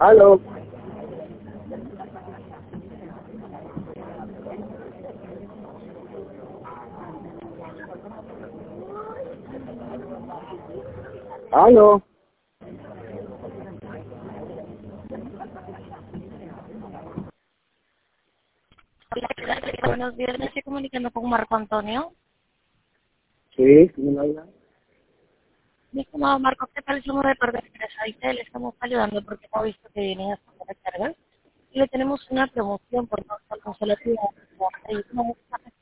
Aló. Aló. Hola, ¿qué tal? Buenos días, me estoy comunicando con Marco Antonio. Sí, ¿quién habla? Mi estimado Marco, ¿qué tal? Somos de parte de Empresa IT, le estamos ayudando porque hemos visto que vienen a hacer recargas y le tenemos una promoción por no estar con solo actividad.